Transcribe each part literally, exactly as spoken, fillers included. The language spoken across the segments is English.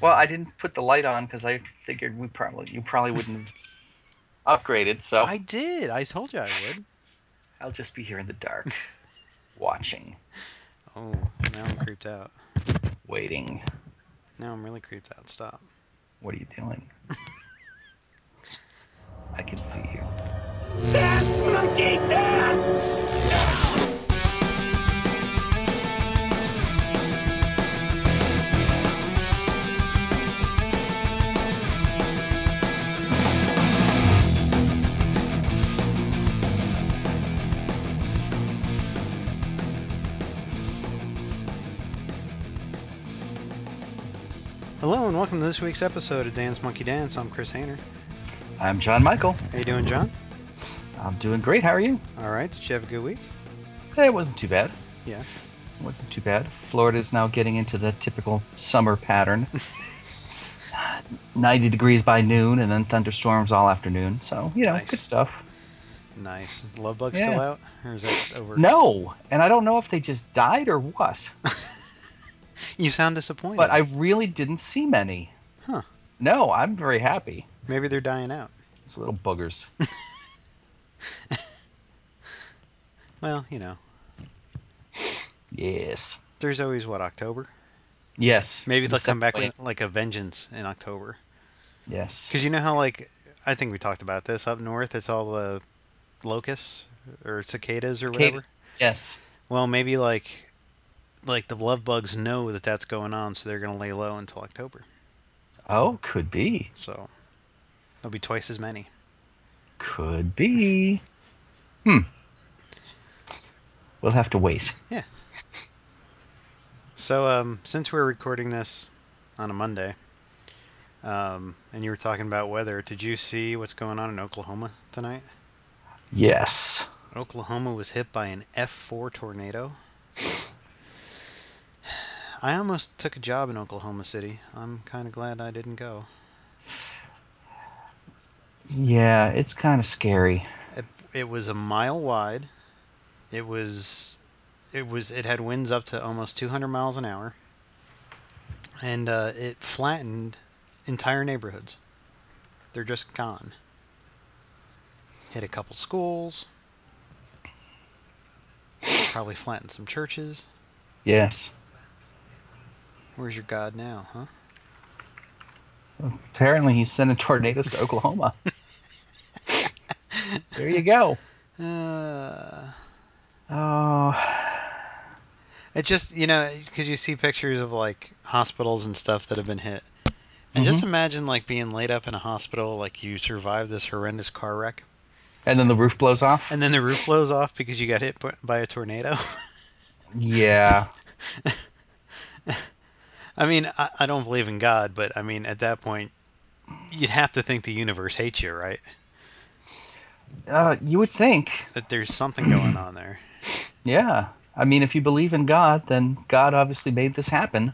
Well, I didn't put the light on because I figured we probably you probably wouldn't have upgraded, so I did. I told you I would. I'll just be here in the dark, watching, Oh, now I'm creeped out. waiting. Now I'm really creeped out. Stop. What are you doing? I can see you. Dance, monkey, dance! Hello and welcome to this week's episode of Dance Monkey Dance. I'm Chris Hayner. I'm John Michael. How you doing, John? I'm doing great. How are you? All right. Did you have a good week? Hey, it wasn't too bad. Yeah. It wasn't too bad. Florida's now getting into the typical summer pattern. ninety degrees by noon and then thunderstorms all afternoon. So, you know, Nice. good stuff. Nice. Love bug Yeah. still out? Or is that over? No, and I don't know if they just died or what, You sound disappointed. but I really didn't see many. Huh. No, I'm very happy. Maybe they're dying out. Those little buggers. Well, you know. Yes. There's always, what, October? Yes. Maybe they'll come back Definitely. with, like, a vengeance in October. Yes. Because you know how, like, I think we talked about this. Up north, it's all the locusts or cicadas or whatever. Cicadas. Yes. Well, maybe, like, like the love bugs know that that's going on, so they're going to lay low until October. Oh, could be. So there'll be twice as many. Could be. Hmm. We'll have to wait. So, um, since we're recording this on a Monday, um, and you were talking about weather, did you see what's going on in Oklahoma tonight? Yes. Oklahoma was hit by an F four tornado. I almost took a job in Oklahoma City. I'm kind of glad I didn't go. Yeah, it's kind of scary. It, it was a mile wide. It was, it was, it had winds up to almost two hundred miles an hour, and uh, it flattened entire neighborhoods. They're just gone. Hit a couple schools. Probably flattened some churches. Yes. Where's your God now, huh? Apparently, he's sending tornadoes to Oklahoma. There you go. Uh, Oh, it just, you know, because you see pictures of, like, hospitals and stuff that have been hit. And just Mhm. imagine, like, being laid up in a hospital, like, you survived this horrendous car wreck, and then the roof blows off. and then the roof blows off because you got hit b- by a tornado. Yeah. I mean, I, I don't believe in God, but, I mean, at that point, you'd have to think the universe hates you, right? Uh, you would think. That there's something going on there. Yeah. I mean, if you believe in God, then God obviously made this happen.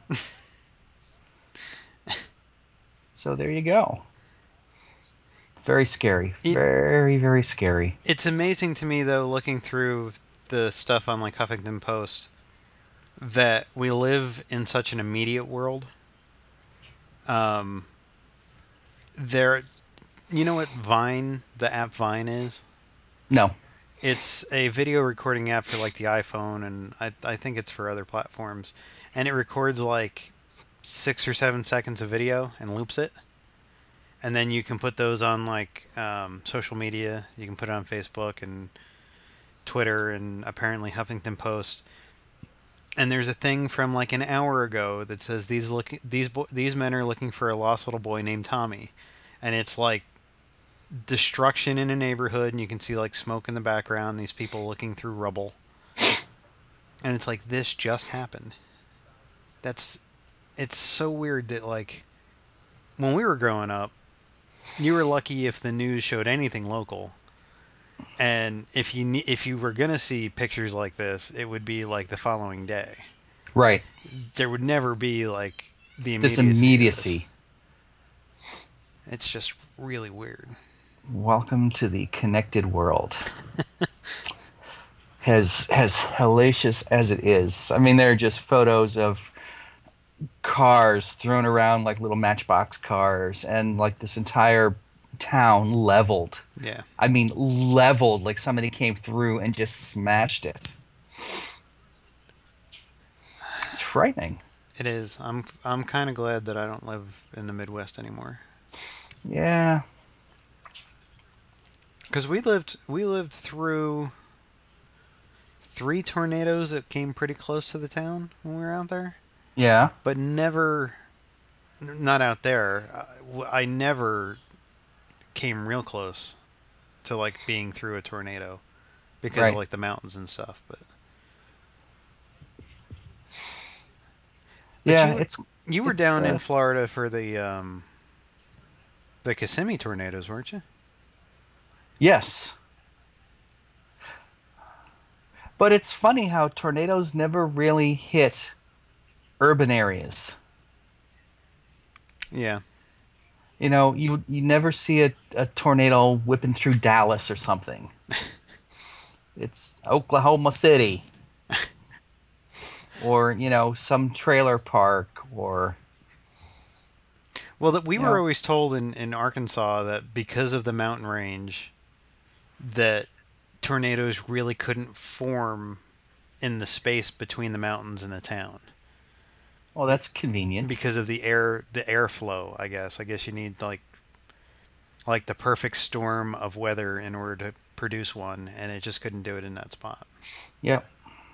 So there you go. Very scary. It- Very, very scary. It's amazing to me, though, looking through the stuff on, like, Huffington Post, that we live in such an immediate world. Um, there, you know what Vine, the app Vine is? No. It's a video recording app for, like, the iPhone, and I, I think it's for other platforms. And it records, like, six or seven seconds of video and loops it. And then you can put those on, like, um, social media. You can put it on Facebook and Twitter and apparently Huffington Post. And there's a thing from, like, an hour ago that says these look these bo- these men are looking for a lost little boy named Tommy. And it's, like, destruction in a neighborhood, and you can see, like, smoke in the background, these people looking through rubble. And it's like, this just happened. That's, it's so weird that, like, when we were growing up, you were lucky if the news showed anything local. And if you ne- if you were going to see pictures like this, it would be, like, the following day. Right. There would never be, like, the This immediacy. of this. immediacy. It's just really weird. Welcome to the connected world. as as hellacious as it is. I mean, there are just photos of cars thrown around like little matchbox cars, and like this entire town leveled. Yeah, I mean, leveled, like somebody came through and just smashed it. It's frightening. it is. I'm I'm kind of glad that I don't live in the Midwest anymore. Yeah. Because we lived we lived through three tornadoes that came pretty close to the town when we were out there, Yeah. but never, not out there. I, w- I never came real close to like being through a tornado because of Right. like the mountains and stuff. But but Yeah, you it's you were it's down uh, in Florida for the um the Kissimmee tornadoes, weren't you? yes. But it's funny how tornadoes never really hit urban areas. Yeah. You know, you you never see a, a tornado whipping through Dallas or something. It's Oklahoma City or, you know, some trailer park or Well, that we you were know, always told in, in Arkansas that because of the mountain range, that tornadoes really couldn't form in the space between the mountains and the town well, that's convenient. because of the air the airflow. I guess. I guess you need like like the perfect storm of weather in order to produce one, and it just couldn't do it in that spot. Yep.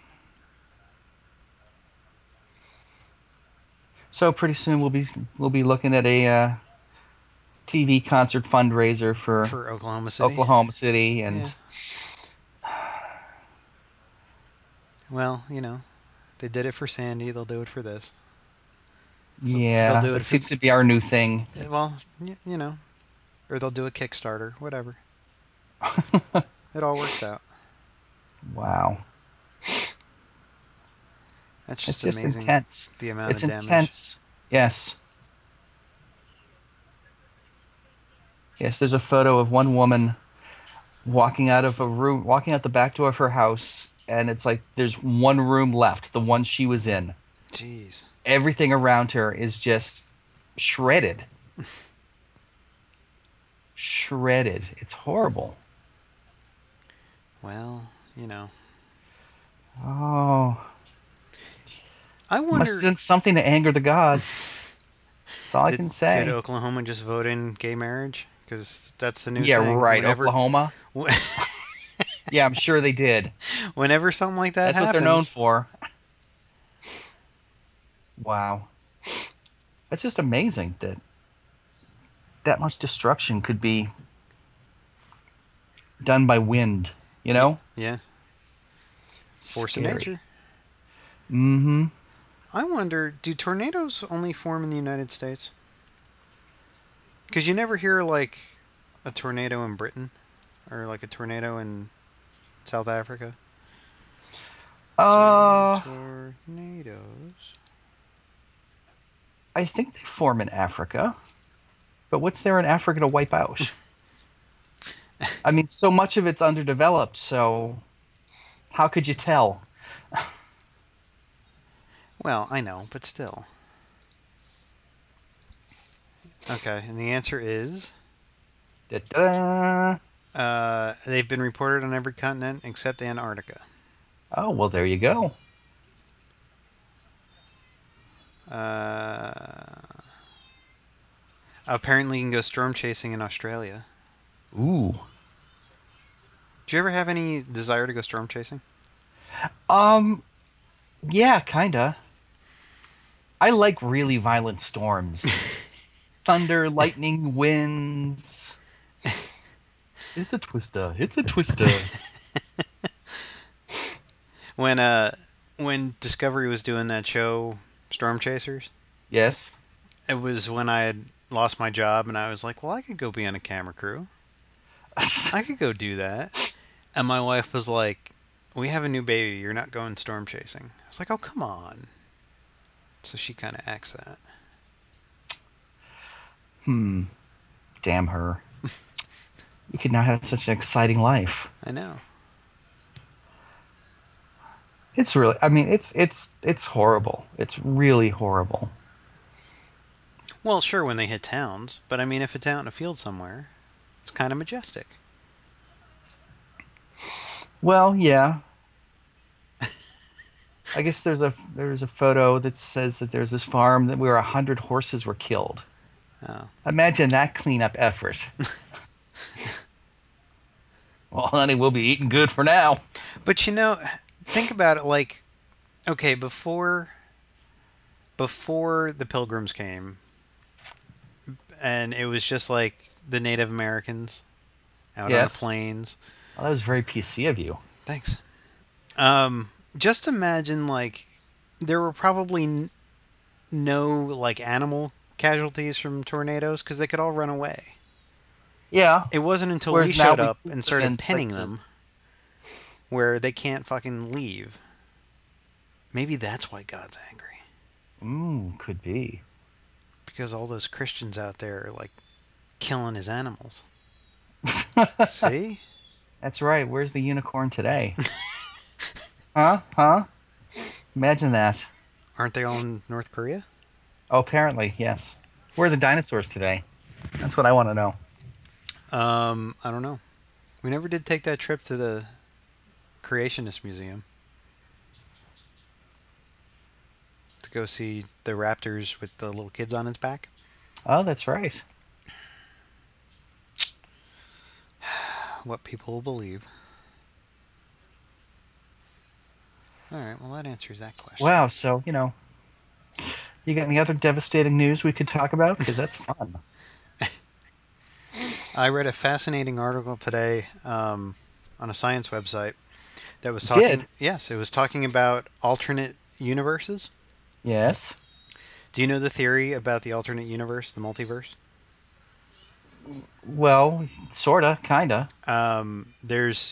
So pretty soon we'll be we'll be looking at a uh, T V concert fundraiser for For Oklahoma City. Oklahoma City, and Yeah. Well, you know, they did it for Sandy. They'll do it for this. yeah, They'll do it that for seems to be our new thing. Eh, well, y- you know, or they'll do a Kickstarter, whatever. It all works out. Wow, That's it's just just amazing. intense. The amount It's of damage. intense. Yes. Yes, there's a photo of one woman walking out of a room, walking out the back door of her house, and it's like there's one room left, the one she was in. Jeez. Everything around her is just shredded. Shredded. It's horrible. Well, you know, Oh, I must have wonder. done something to anger the gods. That's all I Did, can say. did Oklahoma just vote in gay marriage? Because that's the new Yeah, thing. right. Whenever, Oklahoma. Yeah, I'm sure they did. whenever something like that That's what happens, they're known for. Wow. It's just amazing that that much destruction could be done by wind, you know? yeah, force of Scary. nature. Mm-hmm. I wonder, do tornadoes only form in the United States? Because you never hear like a tornado in Britain or like a tornado in South Africa. Uh, Tornadoes. I think they form in Africa. But what's there in Africa to wipe out? I mean, so much of it's underdeveloped, so how could you tell? Well, I know, but still. Okay, and the answer is Da-da. uh, they've been reported on every continent except Antarctica. Oh, well, there you go. Uh, apparently, you can go storm chasing in Australia. Ooh. Do you ever have any desire to go storm chasing? Um, yeah, kinda. I like really violent storms. Thunder, lightning, winds. It's a twister. It's a twister. When uh, when Discovery was doing that show, Storm Chasers, Yes. it was when I had lost my job, and I was like, well, I could go be on a camera crew. I could go do that. And my wife was like, we have a new baby. You're not going storm chasing. I was like, oh, come on. So she kind of acts that. Hmm. Damn her. You could not have such an exciting life. I know. It's really, I mean, it's it's it's horrible. It's really horrible. Well, sure, when they hit towns, but I mean, if it's out in a field somewhere, it's kind of majestic. Well, yeah. I guess there's a there's a photo that says that there's this farm that where a hundred horses were killed. Oh. Imagine that cleanup effort. Well, honey, we'll be eating good for now. But you know, think about it like, okay, before before the Pilgrims came, and it was just like the Native Americans out on Yes. the plains. Well, that was very P C of you. Thanks. Um, just imagine like there were probably n- no like animal casualties from tornadoes because they could all run away. Yeah. It wasn't until Whereas we now showed we up keep and them started in pinning places. them where they can't fucking leave. Maybe that's why God's angry. Ooh, could be. Because all those Christians out there are like killing his animals. See? That's right. Where's the unicorn today? Huh? Huh? Imagine that. Aren't they all in North Korea? Oh, apparently, yes. Where are the dinosaurs today? That's what I want to know. Um, I don't know. We never did take that trip to the Creationist Museum to go see the raptors with the little kids on its back. Oh, that's right. What people will believe. All right, well, that answers that question. Wow. So, you know, you got any other devastating news we could talk about? Because that's fun. I read a fascinating article today um, on a science website that was You talking. did? Yes, it was talking about alternate universes. Yes. Do you know the theory about the alternate universe, the multiverse? Well, sorta, kinda. Um, there's,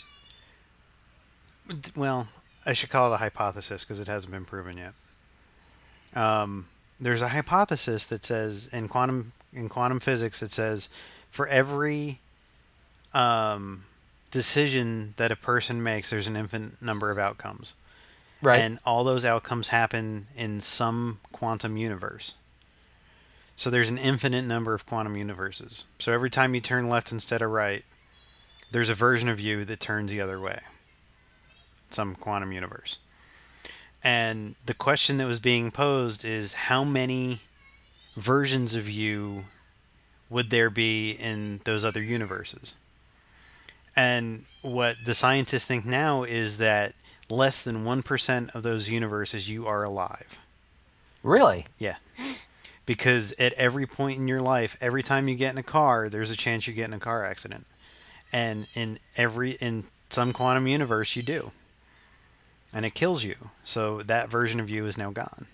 well, I should call it a hypothesis because it hasn't been proven yet. Um, there's a hypothesis that says in quantum in quantum physics it says for every um, decision that a person makes, there's an infinite number of outcomes. Right. And all those outcomes happen in some quantum universe. So there's an infinite number of quantum universes. So every time you turn left instead of right, there's a version of you that turns the other way. Some quantum universe. And the question that was being posed is how many versions of you would there be in those other universes? And what the scientists think now is that less than one percent of those universes you are alive. Really? Yeah. Because at every point in your life, every time you get in a car, there's a chance you get in a car accident. And in every in some quantum universe you do. And it kills you. So that version of you is now gone.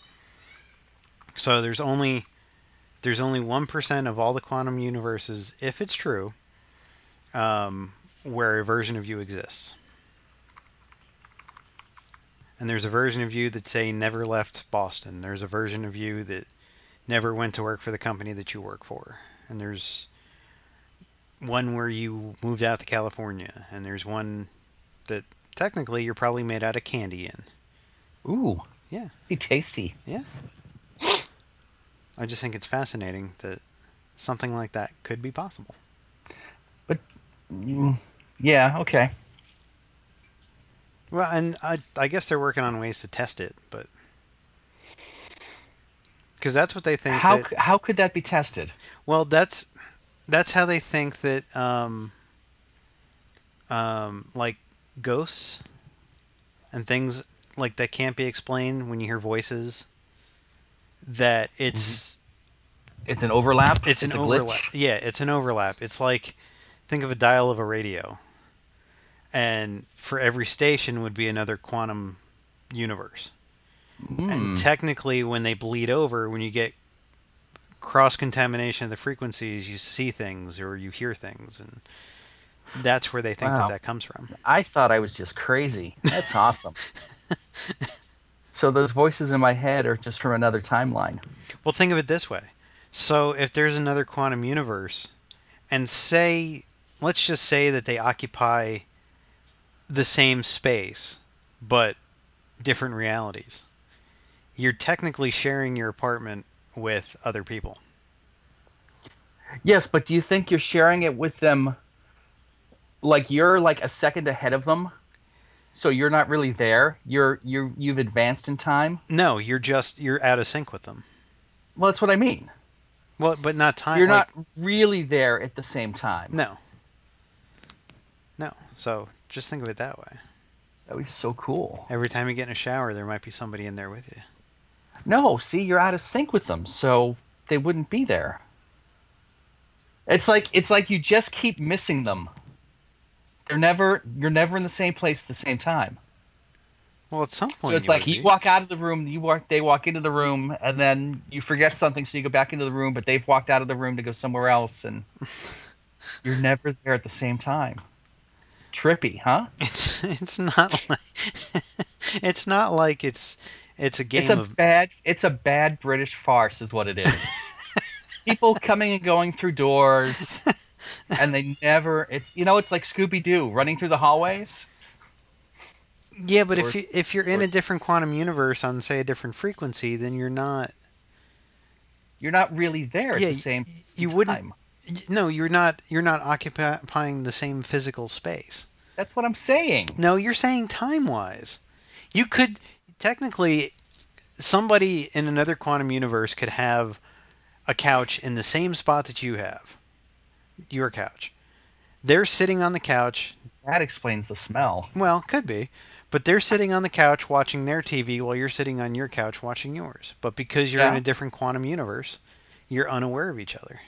So there's only there's only one percent of all the quantum universes, if it's true, um, where a version of you exists. And there's a version of you that, say, never left Boston. There's a version of you that never went to work for the company that you work for. And there's one where you moved out to California. And there's one that technically you're probably made out of candy in. Ooh. Yeah. Be tasty. Yeah. I just think it's fascinating that something like that could be possible. But, mm, yeah, okay. Well, and I, I guess they're working on ways to test it, but because that's what they think. How that, c- how could that be tested? well, that's that's how they think that um, um, like ghosts and things like that can't be explained when you hear voices. That it's It's an overlap. it's an a overlap. glitch? Yeah, it's an overlap. It's like think of a dial of a radio. And for every station would be another quantum universe. Mm. And technically, when they bleed over, when you get cross-contamination of the frequencies, you see things or you hear things. And that's where they think Wow. that that comes from. I thought I was just crazy. That's awesome. So those voices in my head are just from another timeline. Well, think of it this way. So if there's another quantum universe, and say, let's just say that they occupy the same space, but different realities. You're technically sharing your apartment with other people. Yes, but do you think you're sharing it with them like you're like a second ahead of them? So you're not really there. You're you you've advanced in time. No, you're just you're out of sync with them. Well, that's what I mean. Well, but not time. You're Like not really there at the same time. no, no. So just think of it that way. That would be so cool. Every time you get in a shower, there might be somebody in there with you. No, see, you're out of sync with them, so they wouldn't be there. It's like it's like you just keep missing them. They're never you're never in the same place at the same time. Well, at some So point, it's you like would you be. walk out of the room, you walk they walk into the room, and then you forget something, so you go back into the room, but they've walked out of the room to go somewhere else, and you're never there at the same time. Trippy, huh? It's it's not like it's not like it's it's a game It's a of bad it's a bad British farce is what it is. People coming and going through doors, and they never it's you know it's like Scooby Doo running through the hallways. yeah. But or- if you if you're in or- a different quantum universe on say a different frequency, then you're not. You're not really there at Yeah, the same you wouldn't. time. y- No, you're not. You're not occupying the same physical space. That's what I'm saying. No, you're saying time wise. You could technically somebody in another quantum universe could have a couch in the same spot that you have. Your couch. They're sitting on the couch. That explains the smell. Well, could be. But they're sitting on the couch watching their T V while you're sitting on your couch watching yours. But because you're in Yeah. a different quantum universe, you're unaware of each other.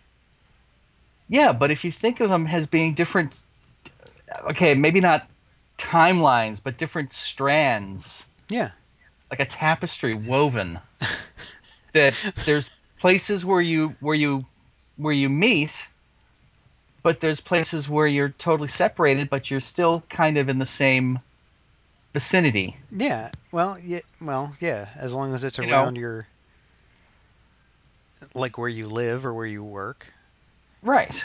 Yeah, but if you think of them as being different, okay, maybe not timelines, but different strands, Yeah. like a tapestry woven. That there's places where you where you where you meet, but there's places where you're totally separated, but you're still kind of in the same vicinity. Yeah. Well, yeah, well, yeah, as long as it's You know. around your like where you live or where you work. Right.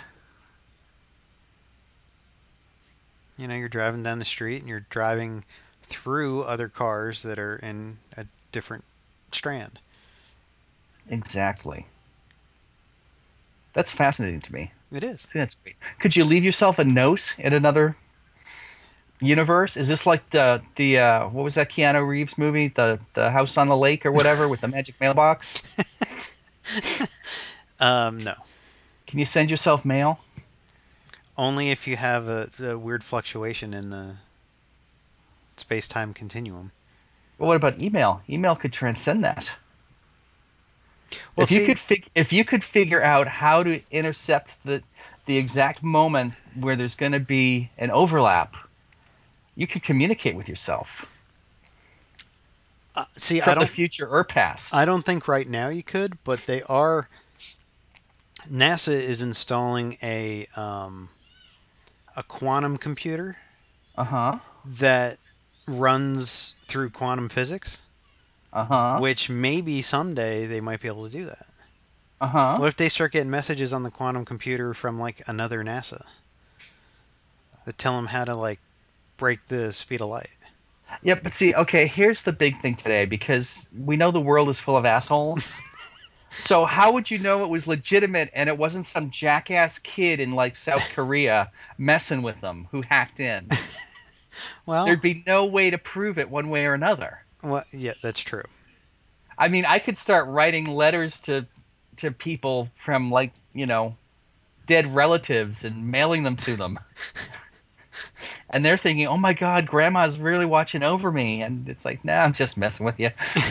You know, you're driving down the street and you're driving through other cars that are in a different strand. Exactly. That's fascinating to me. It is. I think that's great. Could you leave yourself a note in another universe? Is this like the the uh, what was that Keanu Reeves movie, the the House on the Lake or whatever, with the magic mailbox? Um, no. Can you send yourself mail? Only if you have a, a weird fluctuation in the space-time continuum. Well, what about email? Email could transcend that. Well, if you see- could fig- if you could figure out how to intercept the the exact moment where there's going to be an overlap, you could communicate with yourself Uh, see, I from the don't. future or past. I don't think right now you could, but they are. NASA is installing a um, a quantum computer Uh huh. that runs through quantum physics, Uh huh. which maybe someday they might be able to do that. Uh huh. What if they start getting messages on the quantum computer from like another NASA that tell them how to like break the speed of light? Yeah, but see, okay, here's the big thing today because we know the world is full of assholes. So how would you know it was legitimate and it wasn't some jackass kid in like South Korea messing with them who hacked in? Well, There'd be no way to prove it one way or another. well, yeah, that's true. I mean, I could start writing letters to to people from like, you know, dead relatives and mailing them to them. And they're thinking, "Oh my God, Grandma's really watching over me," and it's like, "Nah, I'm just messing with you."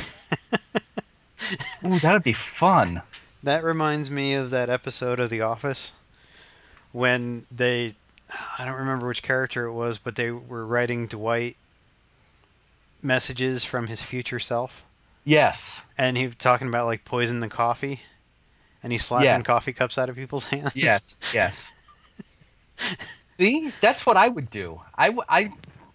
Ooh, that'd be fun. That reminds me of that episode of The Office when they, I don't remember which character it was, but they were writing Dwight messages from his future self. Yes. And he was talking about like poison the coffee. And he's slapping Yeah. coffee cups out of people's hands. Yes. Yes. See, that's what I would do. I, w- I,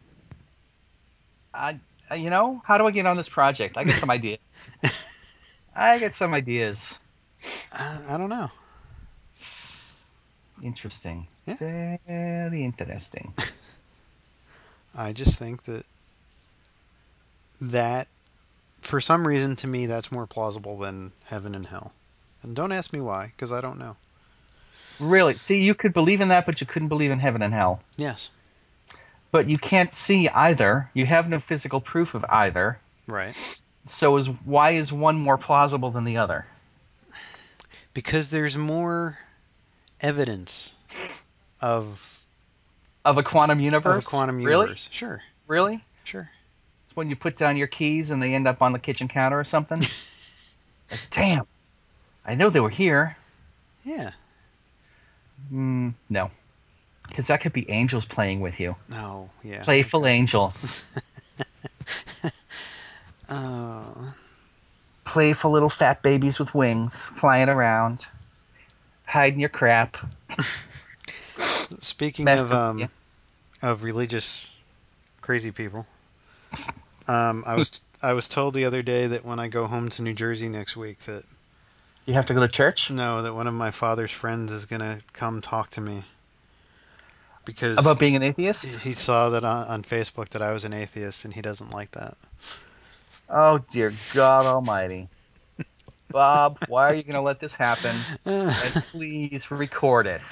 I, I- you know, how do I get on this project? I get some ideas. I get some ideas. Uh, I don't know. Interesting. Yeah. Very interesting. I just think that that for some reason, to me, that's more plausible than heaven and hell. And don't ask me why, because I don't know. Really? See, you could believe in that, but you couldn't believe in heaven and hell. Yes. But you can't see either. You have no physical proof of either. Right. So is why is one more plausible than the other? Because there's more evidence of Of a quantum universe? of a quantum Really? universe. Sure. Really? Sure. It's when you put down your keys and they end up on the kitchen counter or something? Like, damn. I know they were here. Yeah. Mm, no. Because that could be angels playing with you. Oh, yeah. Playful angels. Oh. Playful little fat babies with wings flying around, hiding your crap. Speaking Mess of with um you. of religious crazy people, um, I was I was told the other day that when I go home to New Jersey next week that You have to go to church? no, that one of my father's friends is gonna come talk to me because About being an atheist? he saw that on, on Facebook that I was an atheist and he doesn't like that. Oh, dear God almighty. Bob, why are you going to let this happen? And please record it.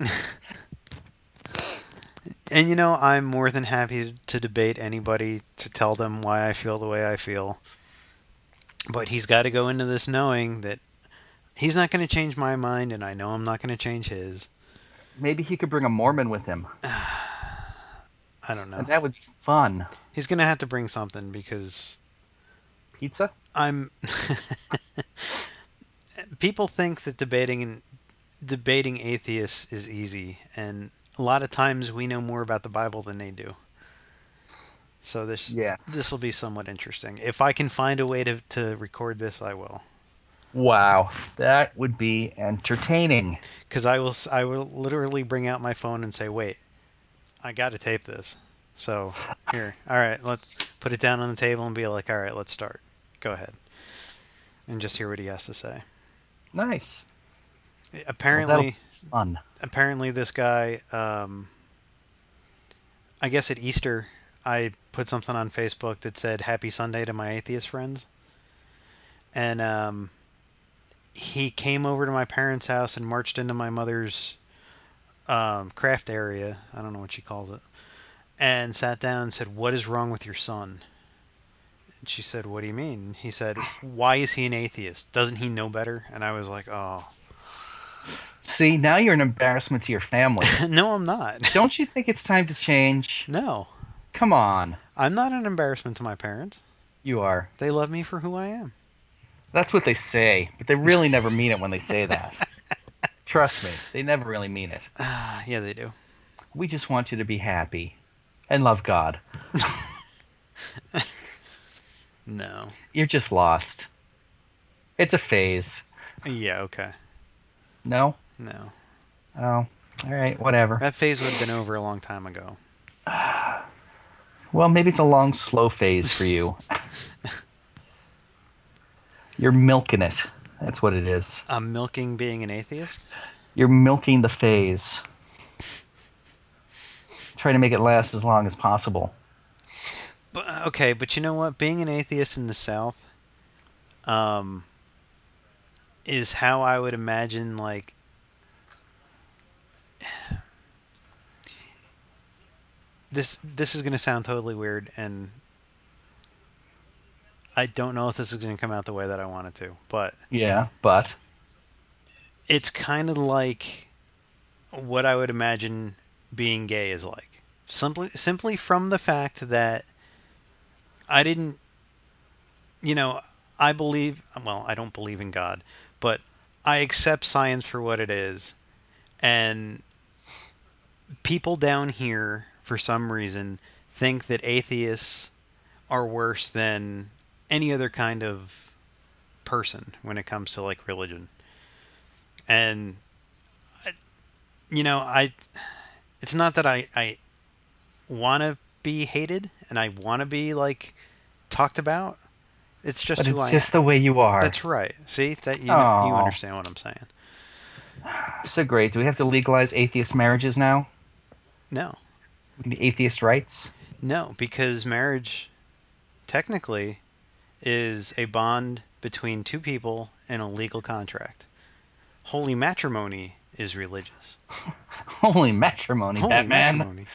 And you know, I'm more than happy to debate anybody to tell them why I feel the way I feel. But he's got to go into this knowing that he's not going to change my mind, and I know I'm not going to change his. Maybe he could bring a Mormon with him. I don't know. And that would be fun. He's going to have to bring something because Pizza? I'm... People think that debating and debating atheists is easy, and a lot of times we know more about the Bible than they do. So this Yes. this will be somewhat interesting. If I can find a way to, to record this, I will. Wow. That would be entertaining. Because I will s- I will literally bring out my phone and say, wait, I got to tape this. So here, all right, let's put it down on the table and be like, all right, let's start. Go ahead. And just hear what he has to say. Nice. Apparently, Well, fun. apparently this guy, um, I guess at Easter, I put something on Facebook that said "Happy Sunday" to my atheist friends, and um, he came over to my parents' house and marched into my mother's um, craft area. I don't know what she calls it, and sat down and said, "What is wrong with your son?" And she said, "What do you mean?" He said, "Why is he an atheist? Doesn't he know better?" And I was like, "Oh." See, now you're an embarrassment to your family. No, I'm not. Don't you think it's time to change? No. Come on. I'm not an embarrassment to my parents. You are. They love me for who I am. That's what they say, but they really never mean it when they say that. Trust me, they never really mean it. Ah, yeah, they do. We just want you to be happy and love God. No. You're just lost. It's a phase. Yeah, okay. No? No. Oh, all right, whatever. That phase would have been over a long time ago. Well, maybe it's a long, slow phase for you. You're milking it. That's what it is. I'm milking being an atheist? You're milking the phase. Try to make it last as long as possible. But, okay, but you know what? Being an atheist in the South um, is how I would imagine, like... This this is going to sound totally weird, and I don't know if this is going to come out the way that I want it to, but Yeah, but it's kind of like what I would imagine being gay is like. Simply simply from the fact that I didn't, you know, I believe, well, I don't believe in God, but I accept science for what it is, and people down here, for some reason, think that atheists are worse than any other kind of person when it comes to, like, religion. And, I, you know, I, it's not that I, I want to be hated and I want to be, like, talked about. It's just but who it's I just am. the way you are. That's right. See, that you know, you Aw. understand what I'm saying. So great. Do we have to legalize atheist marriages now? No. Atheist rights? No, because marriage, technically, is a bond between two people in a legal contract. Holy matrimony is religious. Holy matrimony, Holy Batman. matrimony.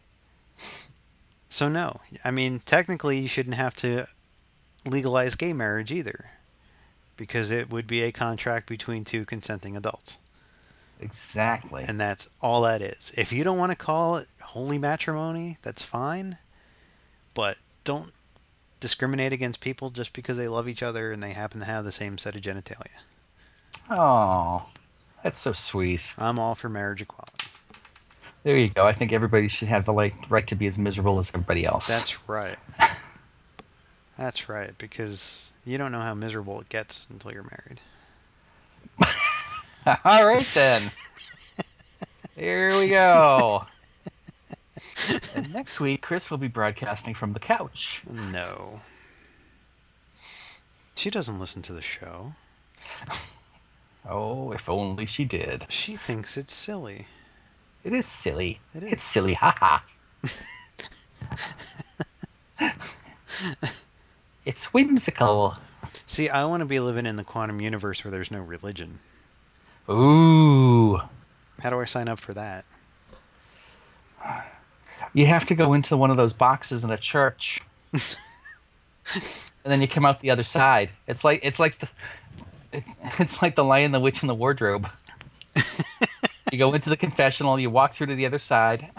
So no, I mean, technically you shouldn't have to legalize gay marriage either, because it would be a contract between two consenting adults. Exactly. And that's all that is. If you don't want to call it holy matrimony, that's fine, but don't discriminate against people just because they love each other and they happen to have the same set of genitalia. Oh, that's so sweet. I'm all for marriage equality. There you go. I think everybody should have the like, right to be as miserable as everybody else. That's right. That's right, because you don't know how miserable it gets until you're married. All right, then. Here we go. And next week, Chris will be broadcasting from the couch. No. She doesn't listen to the show. Oh, if only she did. She thinks it's silly. It is silly. It is. It's silly, haha. It's whimsical. See, I want to be living in the quantum universe where there's no religion. Ooh. How do I sign up for that? You have to go into one of those boxes in a church. And then you come out the other side. It's like it's like the it's like the Lion, the Witch, and the Wardrobe. You go into the confessional, you walk through to the other side,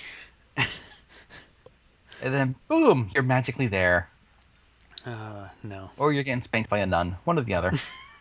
and then boom, you're magically there. Uh, no. Or you're getting spanked by a nun. One or the other.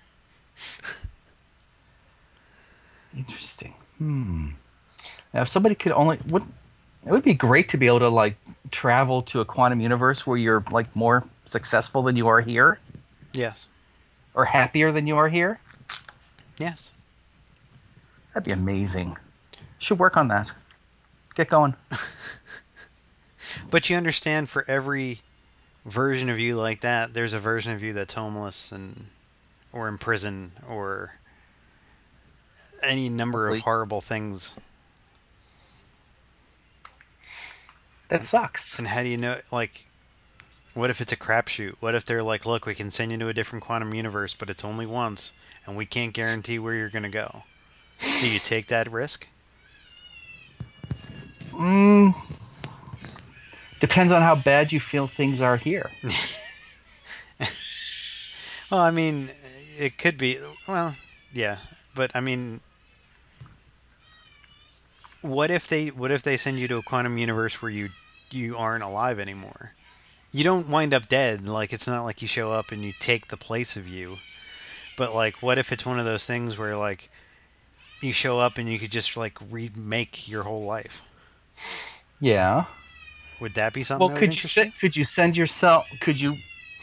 Interesting. Hmm. Now, if somebody could only, would it would be great to be able to like travel to a quantum universe where you're like more successful than you are here, Yes. or happier than you are here. Yes. That'd be amazing. Should work on that. Get going. But you understand, for every version of you like that, there's a version of you that's homeless and or in prison or any number of Wait. horrible things. That sucks. And how do you know, like, what if it's a crapshoot? What if they're like, look, we can send you to a different quantum universe, but it's only once, and we can't guarantee where you're going to go? Do you take that risk? Mm, depends on how bad you feel things are here. Well, I mean, it could be, well, yeah, but I mean, what if they what if they send you to a quantum universe where you you aren't alive anymore? You don't wind up dead. Like, it's not like you show up and you take the place of you. But like, what if it's one of those things where like you show up and you could just like remake your whole life? Yeah. Would that be something Well, that would could you interest se- could you send yourself? Could you?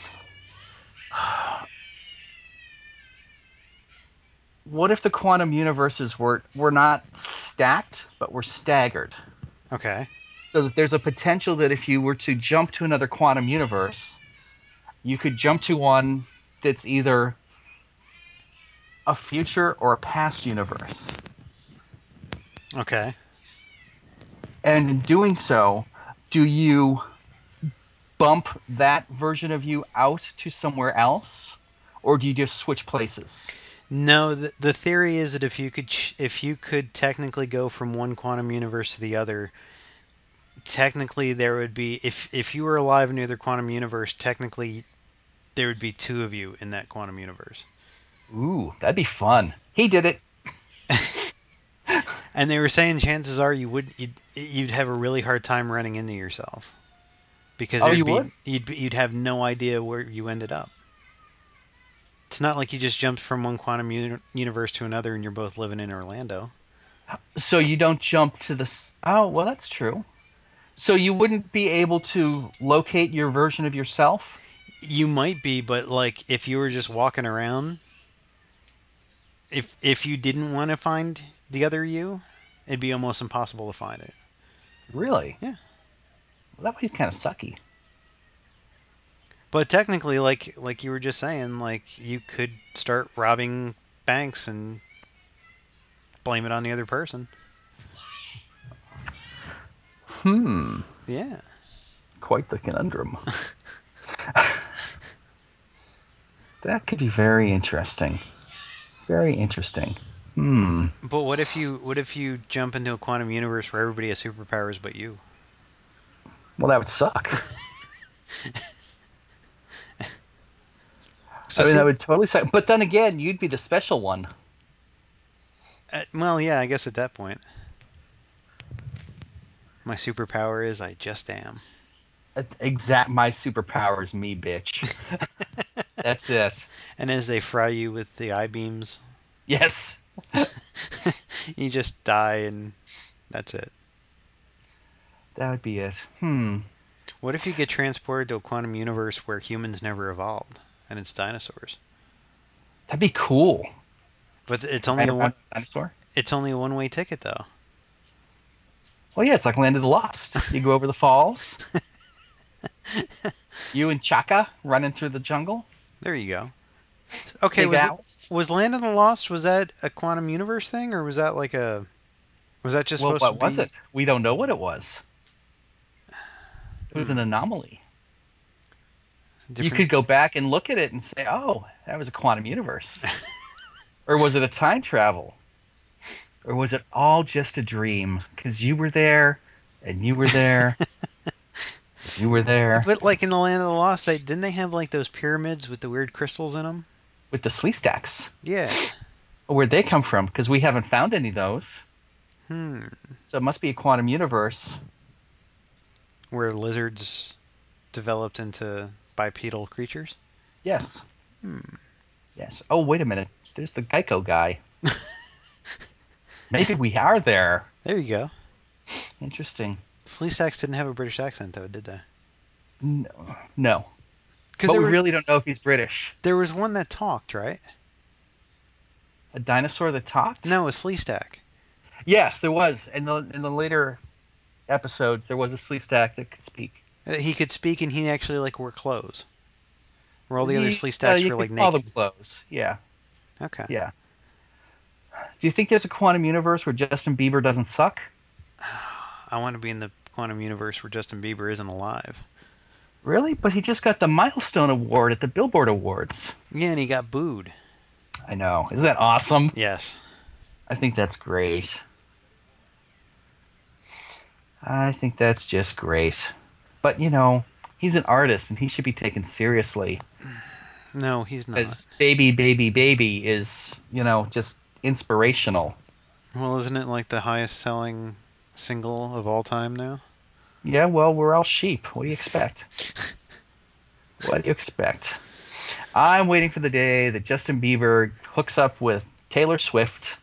What if the quantum universes were were not stacked, but were staggered? Okay. So that there's a potential that if you were to jump to another quantum universe, you could jump to one that's either a future or a past universe. Okay. And in doing so, do you bump that version of you out to somewhere else, or do you just switch places? No, the, the theory is that if you could ch- if you could technically go from one quantum universe to the other, technically there would be, if if you were alive in the other quantum universe, technically there would be two of you in that quantum universe. Ooh, that'd be fun. He did it. And they were saying chances are you would you'd, you'd have a really hard time running into yourself, because Oh, there'd you be, would? you'd be- you'd have no idea where you ended up. It's not like you just jumped from one quantum uni- universe to another and you're both living in Orlando. So you don't jump to the... s- Oh, well, that's true. So you wouldn't be able to locate your version of yourself? You might be, but like if you were just walking around, if if you didn't want to find the other you, it'd be almost impossible to find it. Really? Yeah. Well, that would be kind of sucky. But technically, like like you were just saying, like you could start robbing banks and blame it on the other person. Hmm. Yeah. Quite the conundrum. That could be very interesting. Very interesting. Hmm. But what if you what if you jump into a quantum universe where everybody has superpowers but you? Well, that would suck. So I mean, see, that would totally suck. But then again, you'd be the special one. uh, well, yeah, I guess at that point, my superpower is I just am. Exact. My superpower is me, bitch. That's it. And as they fry you with the eye beams, Yes. you just die and that's it. That would be it. Hmm. What if you get transported to a quantum universe where humans never evolved and it's dinosaurs? That'd be cool. But it's only Right a around one, a dinosaur. it's only a one-way ticket though. Well, yeah, it's like Land of the Lost. You go over the falls. You and Chaka running through the jungle. There you go. Okay, Big was it, Alice. was Land of the Lost, was that a quantum universe thing or was that like a was that just Well, supposed what to was be it? We don't know what it was. It was an anomaly. You different- could go back and look at it and say, "Oh, that was a quantum universe," or was it a time travel, or was it all just a dream? Because you were there, and you were there, you were there But like in the Land of the Lost, they didn't they have like those pyramids with the weird crystals in them? with the slee stacks. Yeah. Where'd they come from? Because we haven't found any of those. Hmm. So it must be a quantum universe. Where lizards developed into bipedal creatures? Yes. Yes. Oh, wait a minute. There's the Geico guy. Maybe we are there. There you go. Interesting. Sleestacks didn't have a British accent though, did they? No. No. Because But there, we were- really don't know if he's British. there was one that talked, right? A dinosaur that talked? No, a Sleestack. Yes, there was. In the in the later episodes, there was a slee stack that could speak. Uh, He could speak and he actually like wore clothes. Where all the other He- Sleestacks uh, you were like could call naked. them clothes. Yeah, Okay. yeah. Do you think there's a quantum universe where Justin Bieber doesn't suck? I want to be in the quantum universe where Justin Bieber isn't alive. Really? But he just got the milestone award at the Billboard Awards. Yeah, and he got booed. I know. Isn't that awesome? Yes. I think that's great. I think that's just great. But, you know, he's an artist and he should be taken seriously. No, he's not. Because Baby, Baby, Baby is, you know, just inspirational. Well, isn't it like the highest selling single of all time now? Yeah, well, we're all sheep. What do you expect? What do you expect? I'm waiting for the day that Justin Bieber hooks up with Taylor Swift.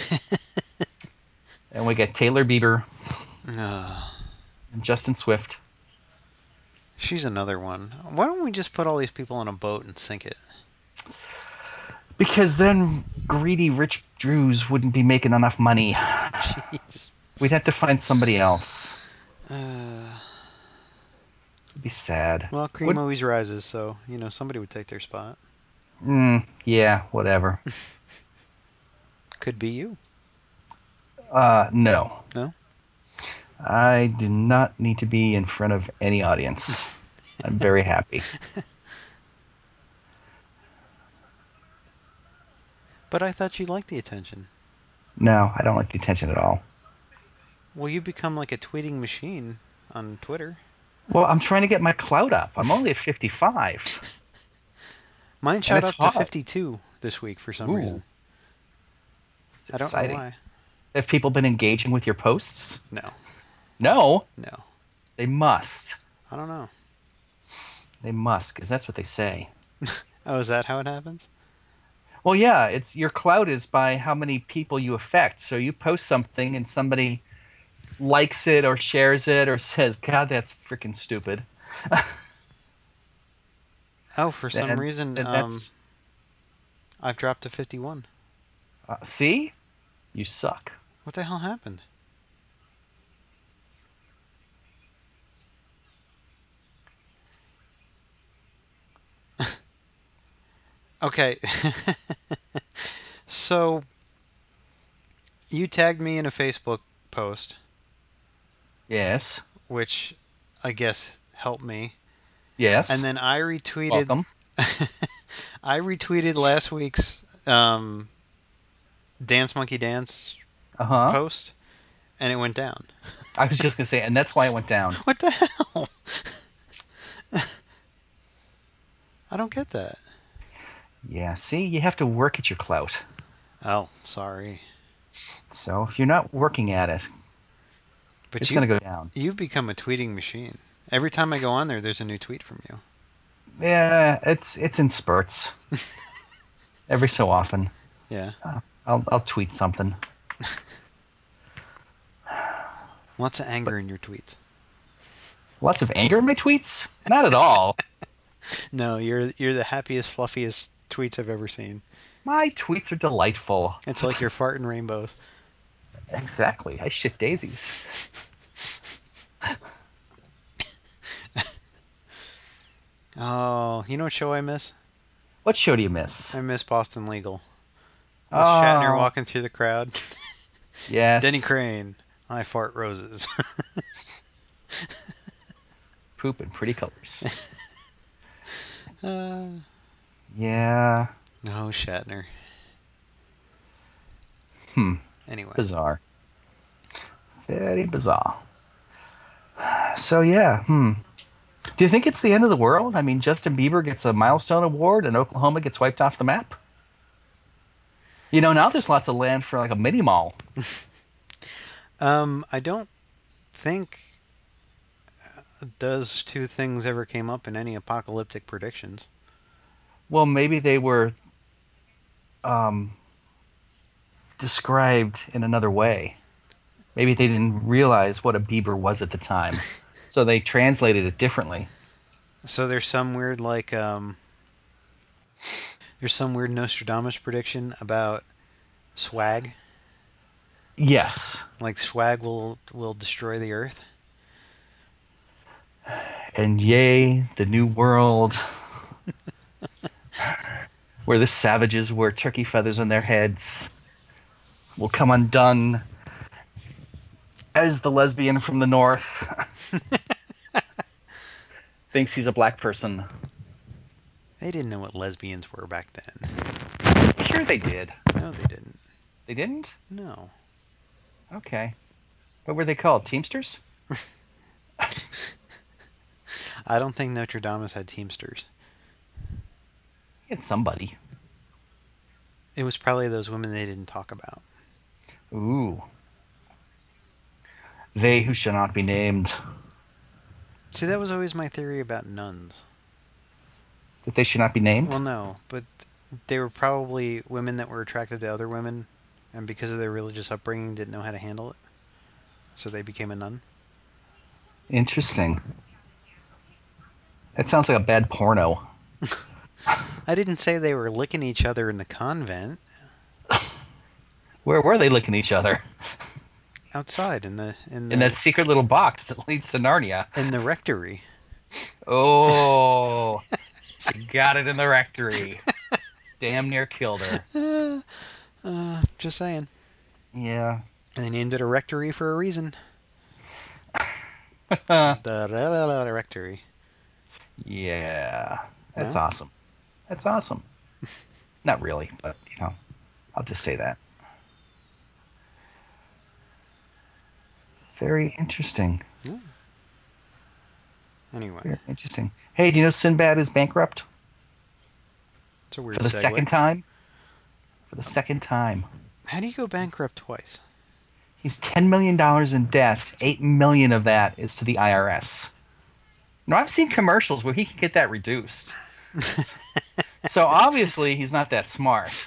And we get Taylor Bieber Uh, and Justin Swift. she's another one. Why don't we just put all these people on a boat and sink it? Because then greedy rich Jews wouldn't be making enough money. Jeez. We'd have to find somebody else. Uh, It'd be sad. well, cream What- always rises, so, you know, somebody would take their spot. Mm, yeah, whatever. Could be you. Uh, no. No? I do not need to be in front of any audience. I'm very happy. But I thought you liked the attention. No, I don't like the attention at all. Well, you become like a tweeting machine on Twitter. Well, I'm trying to get my clout up. I'm only at fifty-five. Mine shot it's up hot. to fifty-two this week for some Ooh. reason. It's I don't exciting. know why. Have people been engaging with your posts? No, No, no. they must. I don't know. They must, because that's what they say. Oh, is that how it happens? Well, yeah, it's your clout is by how many people you affect. So you post something and somebody likes it or shares it or says, "God, that's freaking stupid." Oh, for some And- reason, and um, that's I've dropped to fifty-one. uh, see, you suck. What the hell happened? Okay. So, you tagged me in a Facebook post, Yes, which I guess helped me. yes. And then I retweeted welcome. I retweeted last week's um, Dance Monkey Dance Uh huh. post, and it went down. I was just gonna say, and that's why it went down. What the hell? I don't get that. Yeah. See, you have to work at your clout. Oh, sorry. So if you're not working at it, But it's you, gonna go down. you've become a tweeting machine. Every time I go on there, there's a new tweet from you. Yeah, it's it's in spurts. Every so often, Yeah. I'll I'll tweet something. Lots of anger in your tweets. Lots of anger in my tweets? Not at all. No, you're you're the happiest, fluffiest tweets I've ever seen. My tweets are delightful. It's like you're farting rainbows. Exactly. I shit daisies. Oh, you know what show I miss? What show do you miss? I miss Boston Legal. With Oh, Shatner walking through the crowd. yes. Denny Crane. I fart roses. Poop in pretty colors. uh, Yeah. no, Shatner. Hmm. Anyway. Bizarre. Very bizarre. So yeah. Hmm. Do you think it's the end of the world? I mean, Justin Bieber gets a milestone award and Oklahoma gets wiped off the map? You know, now there's lots of land for like a mini mall. Um, I don't think uh, those two things ever came up in any apocalyptic predictions. Well, maybe they were um, described in another way. Maybe they didn't realize what a Bieber was at the time. So they translated it differently. So there's some weird, like, um, there's some weird Nostradamus prediction about swag. Yes. Like swag will will destroy the earth. And yea, the new world where the savages wear turkey feathers on their heads will come undone as the lesbian from the north thinks he's a black person. They didn't know what lesbians were back then. Sure they did. No, they didn't. They didn't? No. Okay. What were they called? Teamsters? I don't think Notre Dame had Teamsters. He had somebody. It was probably those women they didn't talk about. Ooh. They who shall not be named. See, that was always my theory about nuns. That they should not be named? Well, no, but they were probably women that were attracted to other women, and because of their religious upbringing, didn't know how to handle it. So they became a nun. Interesting. That sounds like a bad porno. I didn't say they were licking each other in the convent. Where were they licking each other? Outside in the in the In that secret little box that leads to Narnia. in the rectory. Oh, she got it in the rectory. Damn near killed her. Uh, uh, just saying. Yeah. And they named it a rectory for a reason. the la, la, la, rectory. Yeah. That's No? awesome. That's awesome. Not really, but, you know, I'll just say that. Very interesting. Yeah. Anyway, Very interesting. Hey, do you know Sinbad is bankrupt? it's a weird For the segue. second time? For the second time. How do you go bankrupt twice? He's ten million dollars in debt. eight million dollars of that is to the I R S. Now, I've seen commercials where he can get that reduced. So obviously he's not that smart.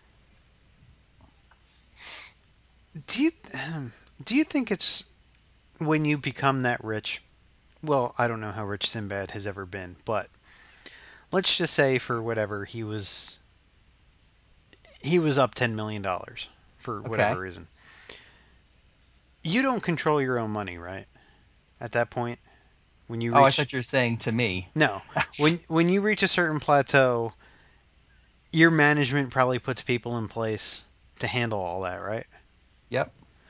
Do you do you think it's when you become that rich? Well, I don't know how rich Sinbad has ever been, but let's just say for whatever he was he was up ten million dollars for whatever Okay. reason. You don't control your own money, right? At that point, when you reach Oh, I thought you were saying to me. No. When when you reach a certain plateau, your management probably puts people in place to handle all that, right? Yep.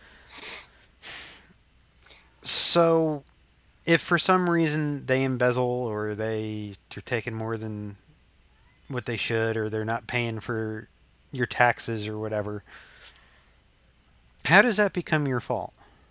So, if for some reason they embezzle or they are taking more than what they should, or they're not paying for your taxes or whatever. How does that become your fault?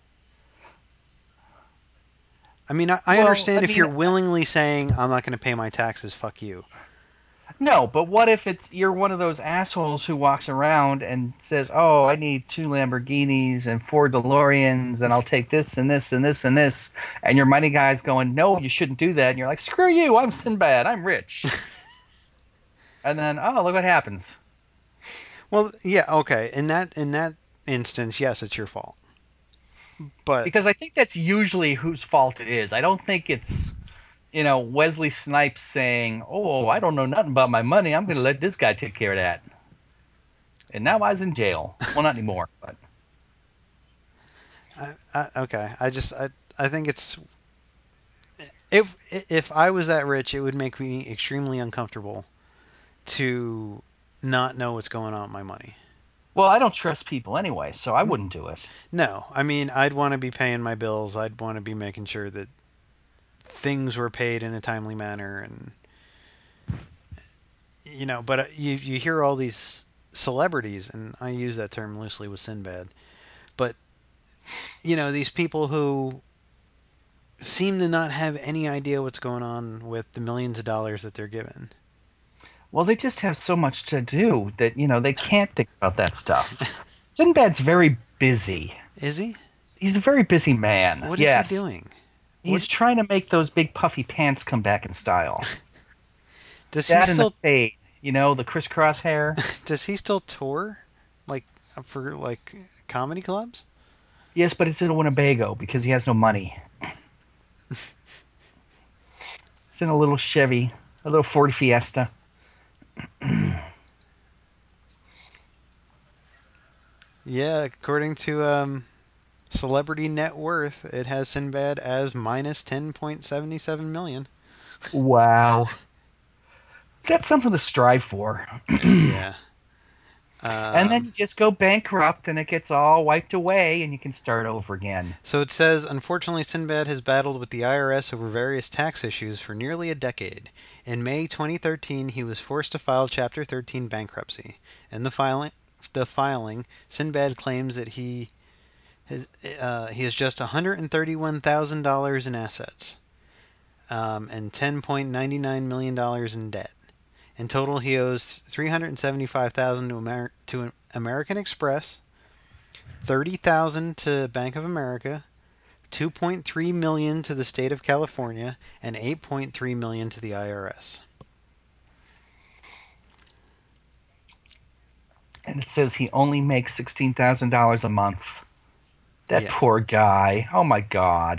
I mean, I, I Well, understand I if mean, you're willingly saying, I'm not going to pay my taxes, fuck you. No, but what if it's you're one of those assholes who walks around and says, "Oh, I need two Lamborghinis and four DeLoreans, and I'll take this and this and this and this," and your money guy's going, "No, you shouldn't do that," and you're like, "Screw you! I'm Sinbad. I'm rich." And then, oh, look what happens. Well, yeah, okay. In that in that instance, yes, it's your fault. But Because I think that's usually whose fault it is. I don't think it's, you know, Wesley Snipes saying, "Oh, I don't know nothing about my money. I'm going to let this guy take care of that." And now I was in jail. Well, not anymore, but I, I, okay, I just I I think it's if if I was that rich, it would make me extremely uncomfortable to not know what's going on with my money. well, I don't trust people anyway, so I wouldn't do it. No, I mean, I'd want to be paying my bills. I'd want to be making sure that things were paid in a timely manner, and you know. But uh, you you hear all these celebrities, and I use that term loosely with Sinbad, but you know, these people who seem to not have any idea what's going on with the millions of dollars that they're given. Well, they just have so much to do that, you know, they can't think about that stuff. Sinbad's very busy. Is he? He's a very busy man. What is yes. he doing? He's What- trying to make those big puffy pants come back in style. Does That he and still the fade, you know, the crisscross hair. does he still tour like for like comedy clubs? Yes, but it's in Winnebago because he has no money. It's in a little Chevy, a little Ford Fiesta. Yeah, according to um, Celebrity Net Worth, it has Sinbad as minus ten point seven seven million. Wow. That's something to strive for. Yeah. Um, And then you just go bankrupt and it gets all wiped away and you can start over again. So it says, unfortunately, Sinbad has battled with the I R S over various tax issues for nearly a decade. In May twenty thirteen, he was forced to file Chapter thirteen bankruptcy. In the filing, the filing, Sinbad claims that he has uh, he has just one hundred thirty-one thousand dollars in assets um, and ten point nine nine million dollars in debt. In total, he owes three hundred seventy-five thousand dollars to, Amer- to American Express, thirty thousand dollars to Bank of America, two point three million dollars to the state of California, and eight point three million dollars to the I R S. And it says he only makes sixteen thousand dollars a month. That Yeah. poor guy. Oh my God.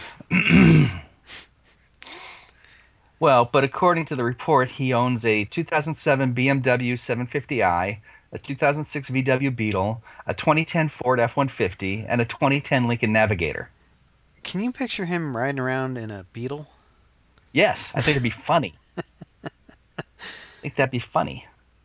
Well, but according to the report, he owns a two thousand seven B M W seven fifty i, a two thousand six V W Beetle, a twenty ten Ford F one fifty, and a twenty ten Lincoln Navigator. Can you picture him riding around in a Beetle? Yes, I think it'd be funny. I think that'd be funny.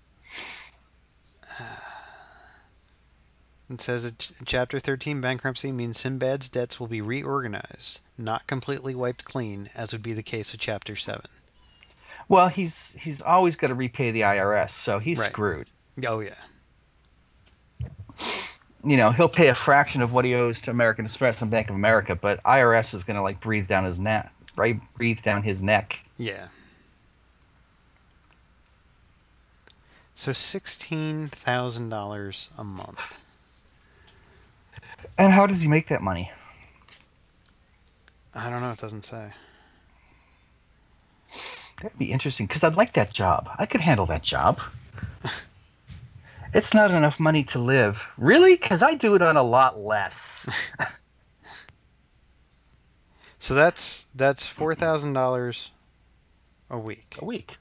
It says that ch- Chapter thirteen bankruptcy means Sinbad's debts will be reorganized, not completely wiped clean, as would be the case with Chapter seven. Well, he's he's always got to repay the I R S, so he's Right. screwed. Oh, yeah. You know, he'll pay a fraction of what he owes to American Express and Bank of America, but I R S is going to like breathe down his neck, right? Breathe down his neck. Yeah. So sixteen thousand dollars a month. And how does he make that money? I don't know. It doesn't say. That'd be interesting because I'd like that job. I could handle that job. It's not enough money to live. Really? Because I do it on a lot less. So that's that's four thousand dollars a week. A week.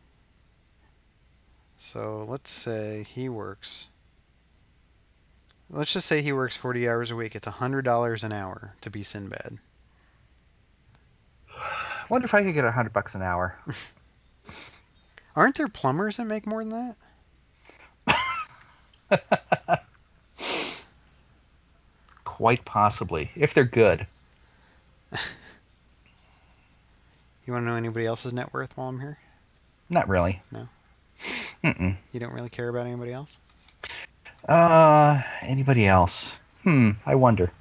So let's say he works. Let's just say he works forty hours a week. It's a hundred dollars an hour to be Sinbad. I wonder if I could get a hundred bucks an hour. Aren't there plumbers that make more than that? Quite possibly, if they're good. You want to know anybody else's net worth while I'm here? Not really. No. Mm-mm. You don't really care about anybody else? Uh, anybody else? Hmm, I wonder.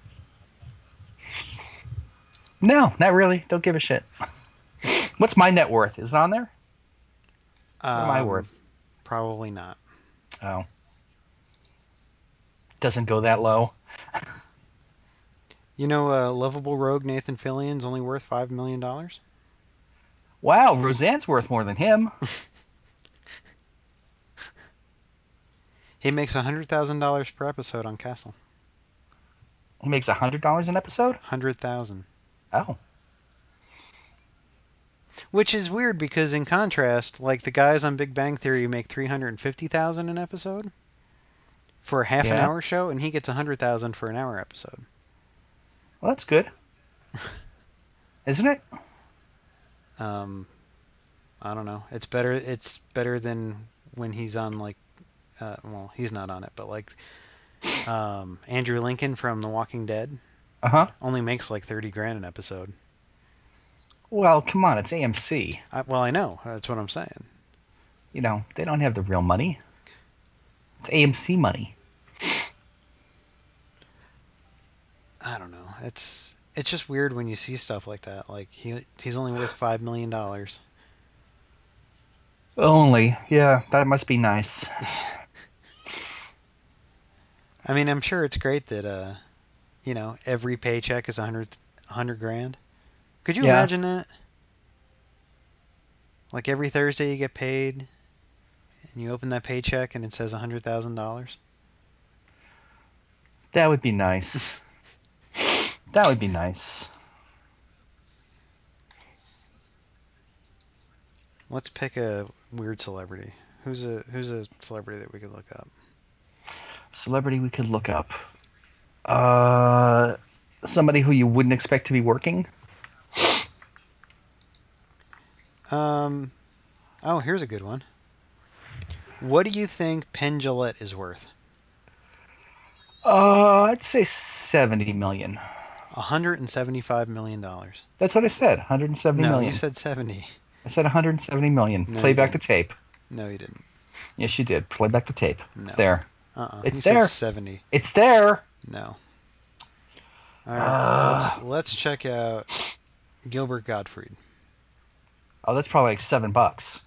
No, not really. Don't give a shit. What's my net worth? Is it on there? What am I Um, worth? probably not. Oh, doesn't go that low. You know, uh, lovable rogue Nathan Fillion's only worth five million dollars. Wow, Roseanne's worth more than him. He makes a hundred thousand dollars per episode on Castle. He makes a hundred dollars an episode. Hundred thousand. Oh, Which is weird because, in contrast, like the guys on Big Bang Theory make three hundred and fifty thousand an episode for a half an yeah. hour show, and he gets a hundred thousand for an hour episode. Well, that's good, isn't it? Um, I don't know. It's better. It's better than when he's on like, uh, well, he's not on it, but like, um, Andrew Lincoln from The Walking Dead Uh huh. only makes like thirty grand an episode. Well, come on, it's A M C. I, well, I know. That's what I'm saying. You know, they don't have the real money. It's A M C money. I don't know. It's it's just weird when you see stuff like that. Like he he's only worth five million dollars. Only, yeah, that must be nice. I mean, I'm sure it's great that uh, you know, every paycheck is a hundred hundred grand. Could you Yeah. imagine that? Like every Thursday you get paid, and you open that paycheck and it says a hundred thousand dollars. That would be nice. That would be nice. Let's pick a weird celebrity. Who's a who's a celebrity that we could look up? Celebrity we could look up. Uh, somebody who you wouldn't expect to be working. Um, oh, here's a good one. What do you think Penn Jillette is worth? Uh, I'd say seventy million. A hundred and seventy-five million dollars. That's what I said. one hundred seventy No, million. you said seventy. I said one hundred seventy million. No, Play you back the didn't. tape. No, you didn't. Yes, you did. Play back the tape. No. It's there. Uh-uh. It's you there. said seventy. It's there. No. All right. Uh. let's let's check out Gilbert Gottfried. Oh, that's probably like seven bucks.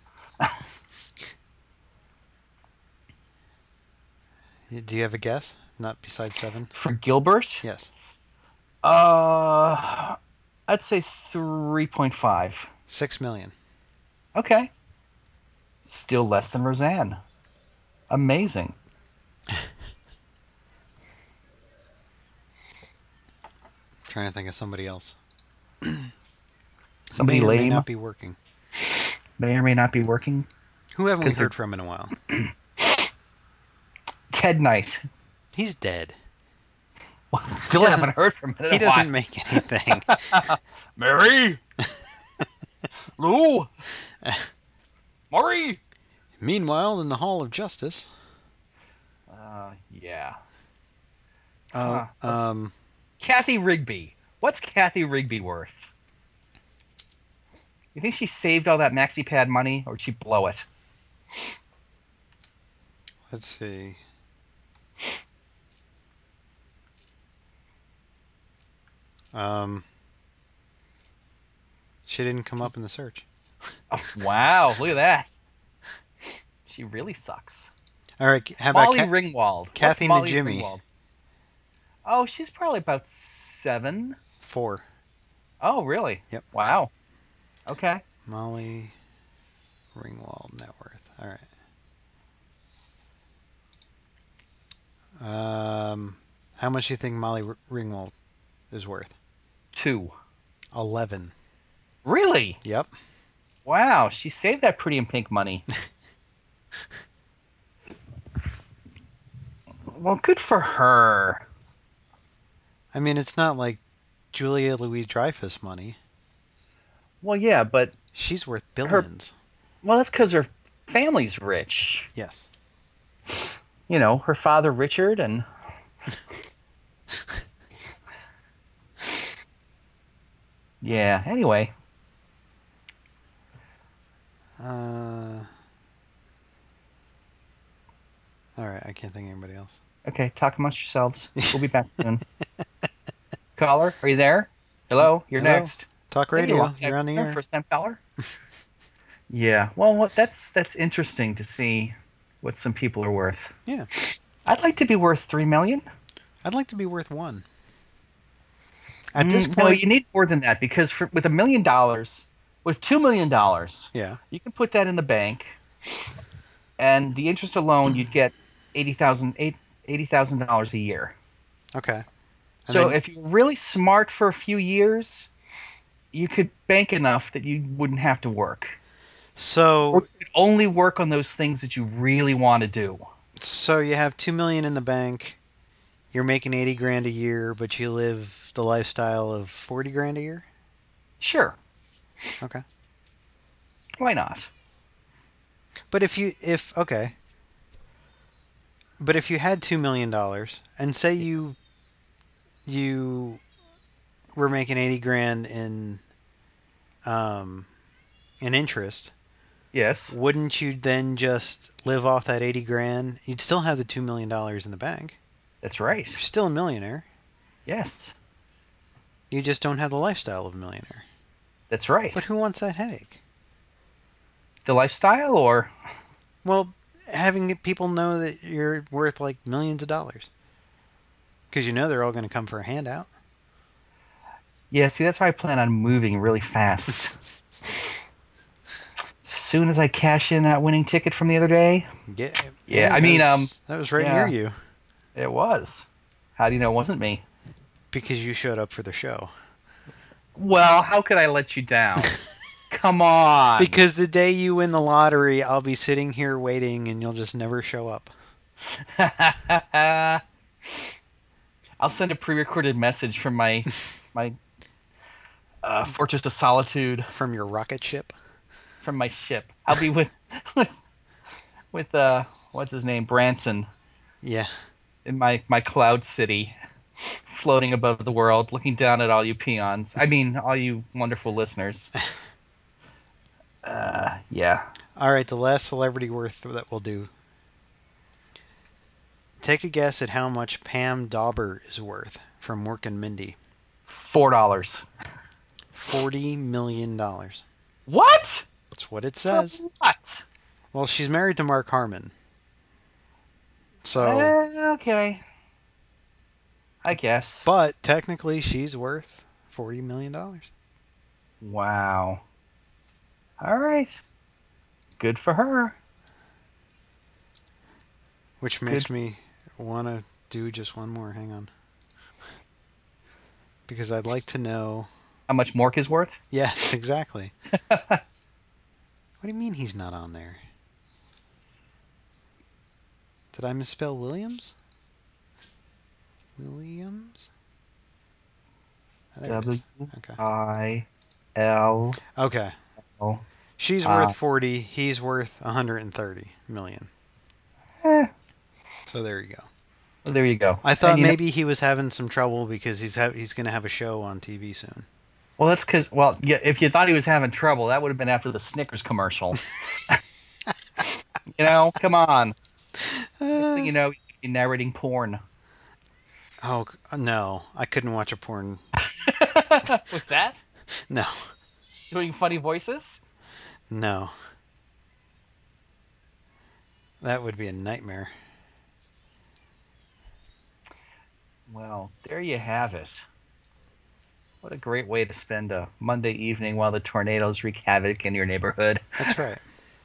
Do you have a guess? Not besides seven? For Gilbert? Yes. Uh, I'd say three point five. Six million. Okay. Still less than Roseanne. Amazing. Trying to think of somebody else. Somebody may or may lame. not be working. May or may not be working. Who haven't we 'Cause they're- heard from in a while? Ted Knight. He's dead. Well, still He doesn't- haven't heard from him in He a doesn't while. make anything. Mary. Lou. Maury. Meanwhile, in the Hall of Justice. Uh, yeah. Uh, Huh. um, Kathy Rigby. What's Kathy Rigby worth? You think she saved all that MaxiPad money, or did she blow it? let's see. Um, she didn't come up in the search. Oh, wow, look at that. She really sucks. All right, how about Molly Ca- Ringwald. What's Kathy Molly Najimy? Ringwald? Oh, she's probably about seven. four? Oh, really? Yep. Wow. Okay. Molly Ringwald net worth. All right. Um, how much do you think Molly R- Ringwald is worth? Two. Eleven. Really? Yep. Wow, she saved that Pretty in Pink money. Well, good for her. I mean, it's not like Julia Louis-Dreyfus money. Well, yeah, but She's worth billions. well, that's because her family's rich. Yes. You know, her father Richard and yeah. Anyway, Uh, All right, I can't think of anybody else. Okay, talk amongst yourselves. We'll be back soon. Caller, are you there? Hello, you're Hello? next. Talk Hey, radio. long-time You're on the listener, air. first-time caller. Yeah, well, what- that's that's interesting to see what some people are worth. Yeah. I'd like to be worth three million. I'd like to be worth one. At this Mm, no, point, you need more than that because for, with a million dollars, with two million dollars, yeah. you can put that in the bank, and the interest alone, you'd get eighty thousand eighty thousand dollars a year. Okay. And So then- if you're really smart for a few years, you could bank enough that you wouldn't have to work. Or So, you could only work on those things that you really want to do. so you have two million in the bank. You're making eighty grand a year, but you live the lifestyle of forty grand a year. Sure. Okay. Why not? But if you, if okay. But if you had two million dollars, and say you, you, were making eighty grand in, um, in interest. Yes. Wouldn't you then just live off that eighty grand? You'd still have the two million dollars in the bank. That's right. You're still a millionaire. Yes. You just don't have the lifestyle of a millionaire. That's right. But who wants that headache? The lifestyle or Well, having people know that you're worth like millions of dollars. Because you know they're all going to come for a handout. yeah, see that's why I plan on moving really fast. As soon as I cash in that winning ticket from the other day, Get, Yeah, I that mean, was- um, that was right yeah. near you it was. How do you know it wasn't me? because you showed up for the show. Well, how could I let you down? Come on. Because the day you win the lottery, I'll be sitting here waiting, and you'll just never show up. I'll send a pre-recorded message from my my uh, Fortress of Solitude From your rocket ship. from my ship. I'll be with with, with uh what's his name Branson Yeah. in my my cloud city, floating above the world, looking down at all you peons. I mean, all you wonderful listeners. Uh, yeah. All right, the last celebrity worth that we'll do. Take a guess at how much Pam Dauber is worth from Mork and Mindy. Four dollars. Forty million dollars. What? That's what it says. For what? Well, she's married to Mark Harmon. So, Uh, okay. I guess. but technically, she's worth forty million dollars. Wow. All right. Good for her. Which makes me want to do just one more. Hang on. Because I'd like to know. How much Mork is worth? Yes, exactly. What do you mean he's not on there? Did I misspell Williams? Williams? Oh, there it is. W Okay. I L Okay. O. She's Wow. worth forty. He's worth one hundred thirty million. Eh, So there you go. well, there you go. I thought And you know- maybe he was having some trouble because he's ha- he's going to have a show on T V soon. well, that's because. Well, yeah. If you thought he was having trouble, that would have been after the Snickers commercial. You know, come on. Next thing you know, you're narrating porn. Oh c- no, I couldn't watch a porn. With that, No, doing funny voices. no. That would be a nightmare. Well, there you have it. What a great way to spend a Monday evening while the tornadoes wreak havoc in your neighborhood. That's right.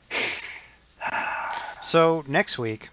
So next week,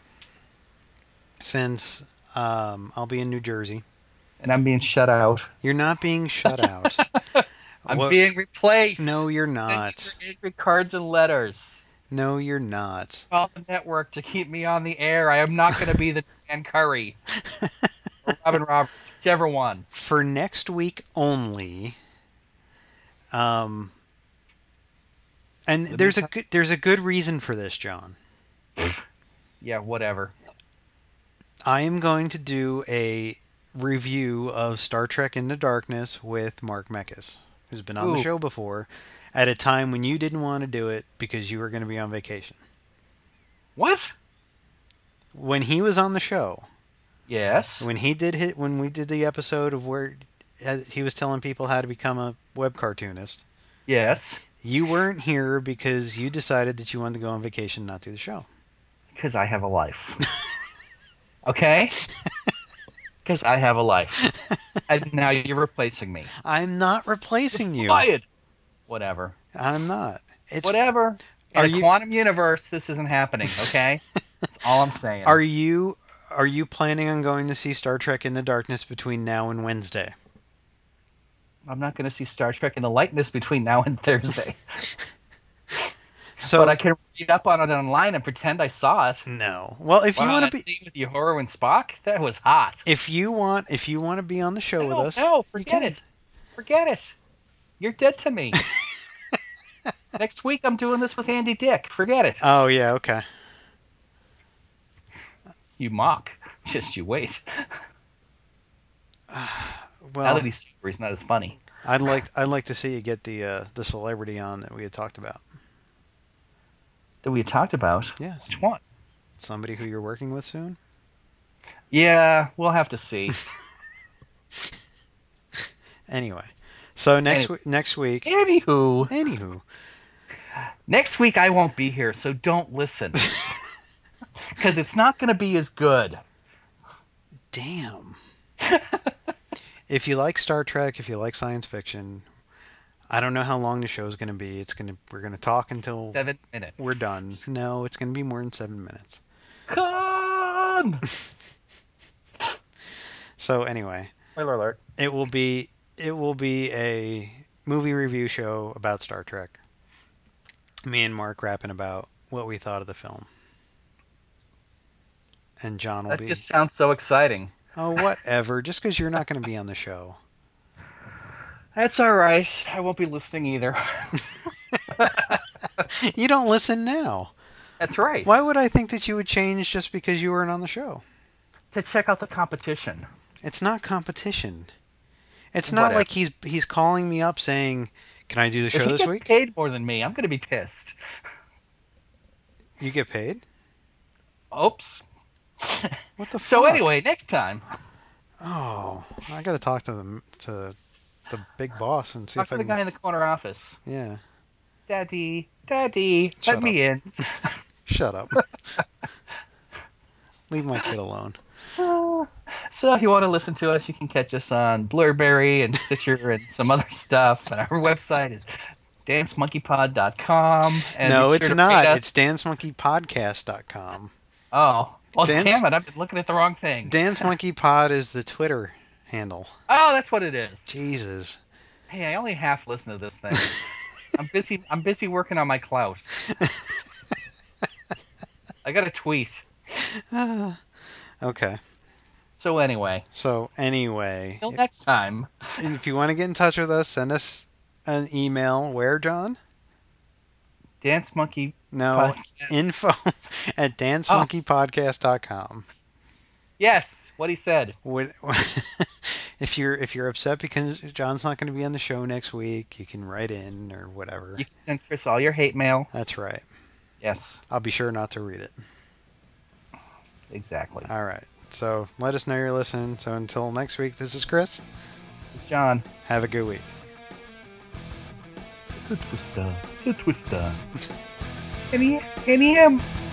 since um, I'll be in New Jersey, And I'm being shut out. you're not being shut out. I'm What- being replaced. No, you're Thank not. you for angry cards and letters. No, you're not. Call the network to keep me on the air. I am not going to be the Dan Curry or Robin Roberts, whichever one. For next week only. Um, and The there's a meantime- good, there's a good reason for this, John. Yeah, whatever. I am going to do a review of Star Trek Into Darkness with Mark Meckes, who's been on the Ooh. show before, at a time when you didn't want to do it because you were going to be on vacation. What? When he was on the show, Yes. when he did hit, when we did the episode of where he was telling people how to become a web cartoonist, Yes. you weren't here because you decided that you wanted to go on vacation, not do the show. Because I have a life. Okay? Because I have a life. And now you're replacing me. I'm not replacing you. Quiet. Whatever. I'm not. It's Whatever. In Are a you- quantum universe, this isn't happening, okay? That's all I'm saying. Are you are you planning on going to see Star Trek in the Darkness between now and Wednesday? I'm not going to see Star Trek in the likeness between now and Thursday. So But I can read up on it online and pretend I saw it. no. Well, if you Wow, want that to be scene with Uhura and Spock? That was hot. if you want if you want to be on the show no, with us, no, you forget can. it. Forget it. You're dead to me. Next week, I'm doing this with Andy Dick. Forget it. Oh yeah, okay. You mock. Just you wait. now Well, that he's sober, he's not as funny. I'd like I'd like to see you get the uh, the celebrity on that we had talked about. That we had talked about. Yes, Which one? somebody who you're working with soon. Yeah, we'll have to see. Anyway, so next Anyway. we- next week. Anywho, Anywho, next week I won't be here, so don't listen. Because it's not going to be as good. damn. If you like Star Trek, if you like science fiction, I don't know how long the show is going to be. It's going to we're going to talk until Seven minutes. we're done. No, it's going to be more than seven minutes. Come! So anyway, Spoiler alert. it will be it will be a movie review show about Star Trek. Me and Mark rapping about what we thought of the film, and John will That be just sounds so exciting. oh whatever. Just because you're not going to be on the show. That's all right. I won't be listening either. You don't listen now. That's right. Why would I think that you would change just because you weren't on the show? To check out the competition. It's not competition. It's not Whatever. like he's he's calling me up saying, "Can I do the If show he this gets week?" paid more than me, I'm going to be pissed. You get paid? Oops. What the So fuck? anyway, next time, Oh, I got to talk to the to the big boss and see talk if to I the can. guy in the corner office. Yeah. Daddy, Daddy, Shut let me in. Shut up. Leave my kid alone. So if you want to listen to us, you can catch us on Blurberry and Stitcher and some other stuff. And our website is dance monkey pod dot com. And No, be it's sure to not. rate us- It's dance monkey podcast dot com. Oh. Well, Dance- damn it. I've been looking at the wrong thing. Dance Monkey Pod is the Twitter handle. Oh, that's what it is. Jesus. Hey, I only half listen to this thing. I'm busy. I'm busy working on my clout. I got a tweet. Okay. So anyway, So anyway, till next time. if you want to get in touch with us, send us an email. Where, John? Dance Monkey. No, Podcast. info at dance monkey podcast dot com. Yes, what he said. Would, if you're if you're upset because John's not going to be on the show next week, you can write in or whatever. You can send Chris all your hate mail. That's right. Yes, I'll be sure not to read it. exactly. All right. So let us know you're listening. So until next week, this is Chris. It's John. Have a good week. It's a twister. It's a twister. N E M.